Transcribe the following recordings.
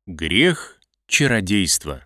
Грех чародейства.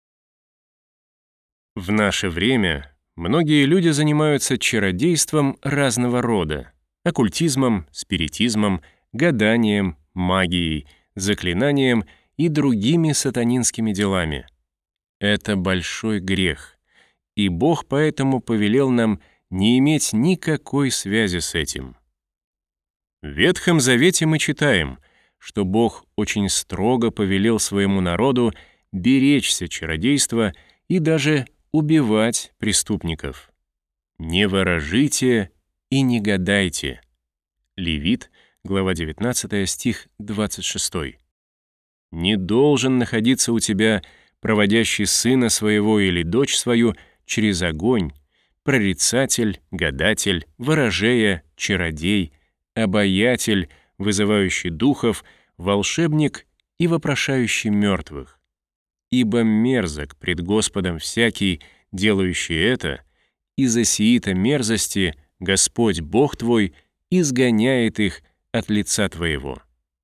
В наше время многие люди занимаются чародейством разного рода: оккультизмом, спиритизмом, гаданием, магией, заклинанием и другими сатанинскими делами. Это большой грех, и Бог поэтому повелел нам не иметь никакой связи с этим. В Ветхом Завете мы читаем, что Бог очень строго повелел своему народу беречься чародейства и даже убивать преступников. «Не ворожите и не гадайте». Левит, глава 19, стих 26. «Не должен находиться у тебя проводящий сына своего или дочь свою через огонь, прорицатель, гадатель, ворожея, чародей, обаятель, вызывающий духов, волшебник и вопрошающий мертвых. Ибо мерзок пред Господом всякий, делающий это, и за сии-то мерзости Господь Бог твой изгоняет их от лица твоего».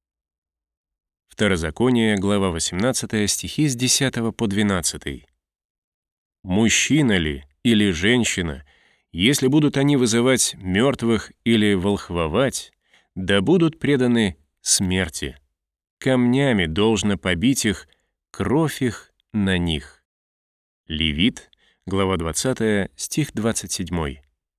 Второзаконие, глава 18, стихи с 10 по 12. «Мужчина ли или женщина, если будут они вызывать мертвых или волхвовать, да будут преданы смерти. Камнями должно побить их, кровь их на них». Левит, глава 20, стих 27.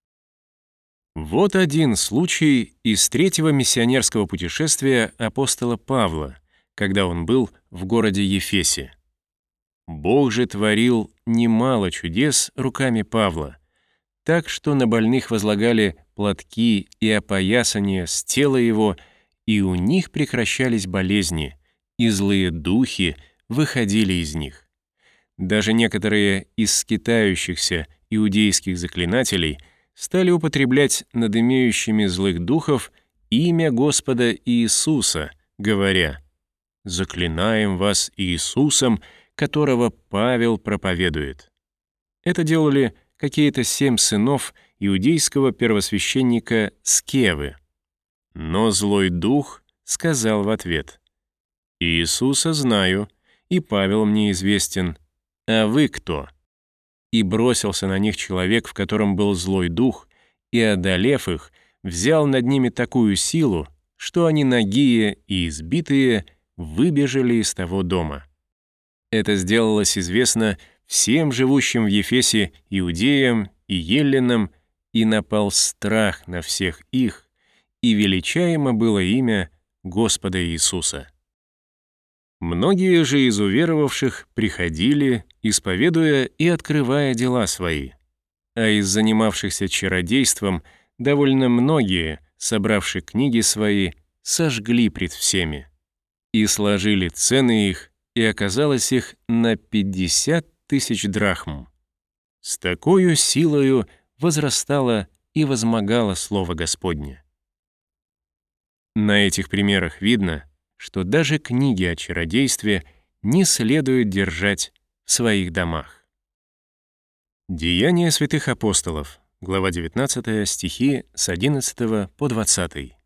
Вот один случай из третьего миссионерского путешествия апостола Павла, когда он был в городе Ефесе. Бог же творил немало чудес руками Павла, так что на больных возлагали платки и опоясания с тела его, и у них прекращались болезни, и злые духи выходили из них. Даже некоторые из скитающихся иудейских заклинателей стали употреблять над имеющими злых духов имя Господа Иисуса, говоря: «Заклинаем вас Иисусом, которого Павел проповедует». Это делали какие-то 7 сынов иудейского первосвященника Скевы. Но злой дух сказал в ответ: «Иисуса знаю, и Павел мне известен, а вы кто?» И бросился на них человек, в котором был злой дух, и, одолев их, взял над ними такую силу, что они, нагие и избитые, выбежали из того дома. Это сделалось известно всем живущим в Ефесе иудеям и еллинам, и напал страх на всех их, и величаемо было имя Господа Иисуса. Многие же из уверовавших приходили, исповедуя и открывая дела свои, а из занимавшихся чародейством довольно многие, собравши книги свои, сожгли пред всеми. И сложили цены их, и оказалось их на 50 000 драхм. С такою силою возрастало и возмогало Слово Господне. На этих примерах видно, что даже книги о чародействе не следует держать в своих домах. Деяния святых апостолов, глава 19, стихи с 11 по 20.